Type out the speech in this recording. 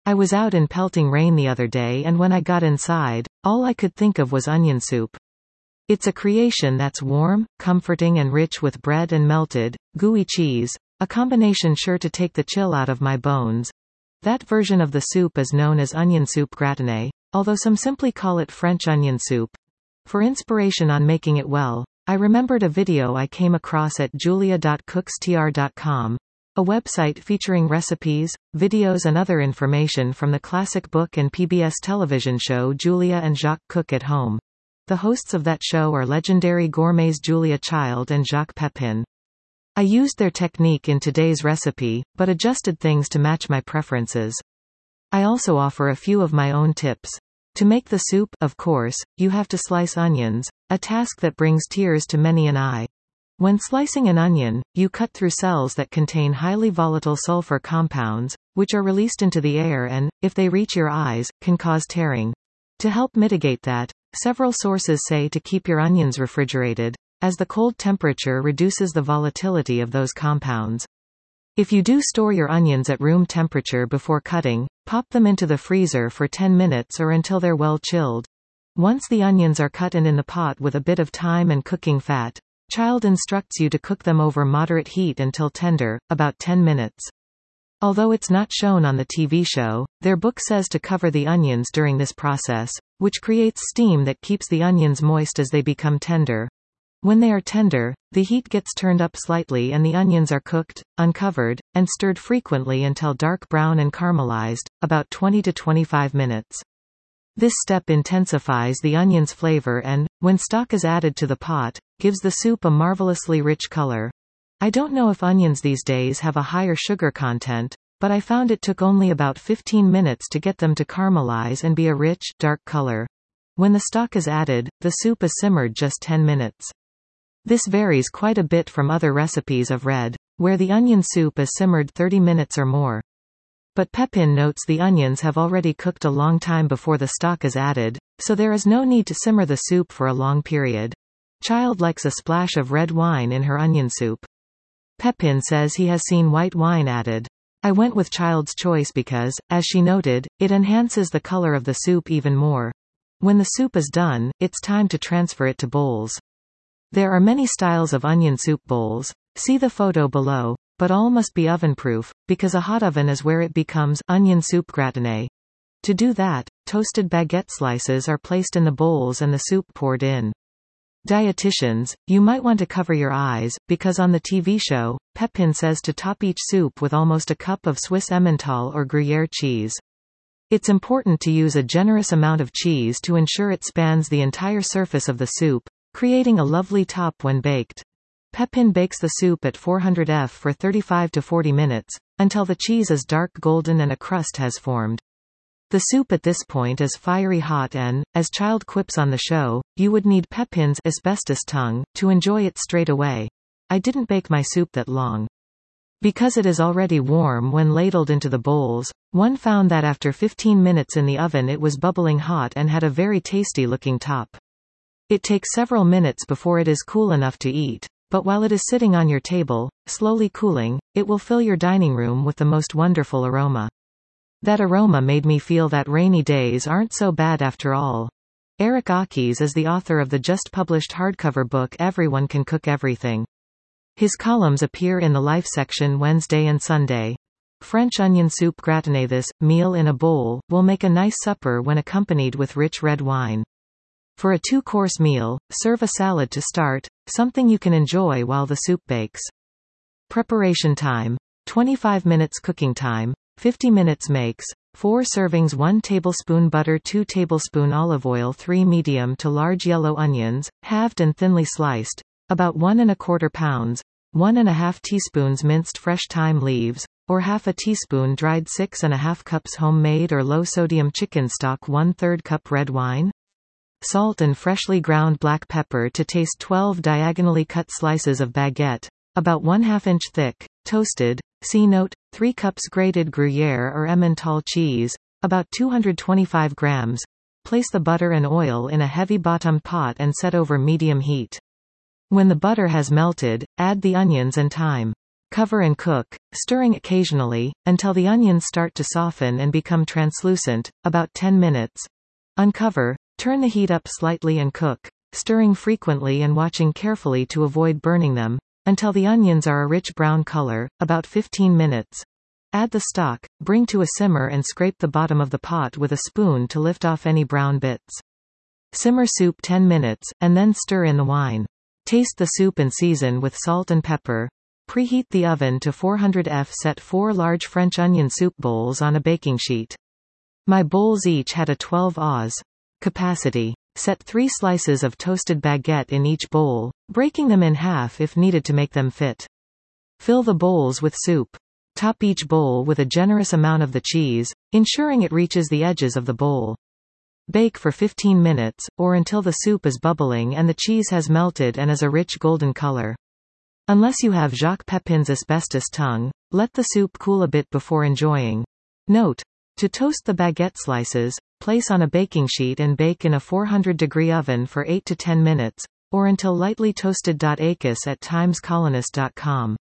I was out in pelting rain the other day, and when I got inside, all I could think of was onion soup. It's a creation that's warm, comforting and rich with bread and melted, gooey cheese, a combination sure to take the chill out of my bones. That version of the soup is known as onion soup gratinée, although some simply call it French onion soup. For inspiration on making it well, I remembered a video I came across at julia.cookstr.com, a website featuring recipes, videos and other information from the classic book and PBS television show Julia and Jacques Cook at Home. The hosts of that show are legendary gourmets Julia Child and Jacques Pepin. I used their technique in today's recipe, but adjusted things to match my preferences. I also offer a few of my own tips. To make the soup, of course, you have to slice onions, a task that brings tears to many an eye. When slicing an onion, you cut through cells that contain highly volatile sulfur compounds, which are released into the air and, if they reach your eyes, can cause tearing. To help mitigate that, several sources say to keep your onions refrigerated, as the cold temperature reduces the volatility of those compounds. If you do store your onions at room temperature before cutting, pop them into the freezer for 10 minutes or until they're well chilled. Once the onions are cut and in the pot with a bit of thyme and cooking fat, Child instructs you to cook them over moderate heat until tender, about 10 minutes. Although it's not shown on the TV show, their book says to cover the onions during this process, which creates steam that keeps the onions moist as they become tender. When they are tender, the heat gets turned up slightly and the onions are cooked, uncovered, and stirred frequently until dark brown and caramelized, about 20 to 25 minutes. This step intensifies the onion's flavor and, when stock is added to the pot, gives the soup a marvelously rich color. I don't know if onions these days have a higher sugar content, but I found it took only about 15 minutes to get them to caramelize and be a rich, dark color. When the stock is added, the soup is simmered just 10 minutes. This varies quite a bit from other recipes I've read, where the onion soup is simmered 30 minutes or more. But Pepin notes the onions have already cooked a long time before the stock is added, so there is no need to simmer the soup for a long period. Child likes a splash of red wine in her onion soup. Pepin says he has seen white wine added. I went with Child's choice because, as she noted, it enhances the color of the soup even more. When the soup is done, it's time to transfer it to bowls. There are many styles of onion soup bowls. See the photo below, but all must be oven-proof, because a hot oven is where it becomes onion soup gratinée. To do that, toasted baguette slices are placed in the bowls and the soup poured in. Dietitians, you might want to cover your eyes, because on the TV show, Pepin says to top each soup with almost a cup of Swiss Emmental or Gruyere cheese. It's important to use a generous amount of cheese to ensure it spans the entire surface of the soup, creating a lovely top when baked. Pepin bakes the soup at 400 F for 35 to 40 minutes, until the cheese is dark golden and a crust has formed. The soup at this point is fiery hot and, as Child quips on the show, you would need Pepin's asbestos tongue to enjoy it straight away. I didn't bake my soup that long. Because it is already warm when ladled into the bowls, one found that after 15 minutes in the oven it was bubbling hot and had a very tasty looking top. It takes several minutes before it is cool enough to eat, but while it is sitting on your table, slowly cooling, it will fill your dining room with the most wonderful aroma. That aroma made me feel that rainy days aren't so bad after all. Eric Akis is the author of the just-published hardcover book Everyone Can Cook Everything. His columns appear in the Life section Wednesday and Sunday. French onion soup gratinée. This meal in a bowl will make a nice supper when accompanied with rich red wine. For a 2-course meal, serve a salad to start, something you can enjoy while the soup bakes. Preparation time: 25 minutes. Cooking time: 50 minutes. Makes 4 servings: 1 tablespoon butter, 2 tablespoon olive oil, 3 medium to large yellow onions, halved and thinly sliced, about 1 1/4 pounds, 1 1/2 teaspoons minced fresh thyme leaves, or half a teaspoon dried, 6 1/2 cups homemade or low-sodium chicken stock, 1/3 cup red wine, salt and freshly ground black pepper to taste, 12 diagonally cut slices of baguette, about 1/2 inch thick, toasted, see note, 3 cups grated Gruyere or Emmental cheese, about 225 grams. Place the butter and oil in a heavy bottomed pot and set over medium heat. When the butter has melted, add the onions and thyme. Cover and cook, stirring occasionally, until the onions start to soften and become translucent, about 10 minutes. Uncover, turn the heat up slightly and cook, stirring frequently and watching carefully to avoid burning them, until the onions are a rich brown color, about 15 minutes. Add the stock, bring to a simmer and scrape the bottom of the pot with a spoon to lift off any brown bits. Simmer soup 10 minutes, and then stir in the wine. Taste the soup and season with salt and pepper. Preheat the oven to 400 F. Set 4 large French onion soup bowls on a baking sheet. My bowls each had a 12 Oz capacity. Set 3 slices of toasted baguette in each bowl, breaking them in half if needed to make them fit. Fill the bowls with soup. Top each bowl with a generous amount of the cheese, ensuring it reaches the edges of the bowl. Bake for 15 minutes, or until the soup is bubbling and the cheese has melted and is a rich golden color. Unless you have Jacques Pepin's asbestos tongue, let the soup cool a bit before enjoying. Note: to toast the baguette slices, place on a baking sheet and bake in a 400-degree oven for 8 to 10 minutes, or until lightly toasted. ACUS@timescolonist.com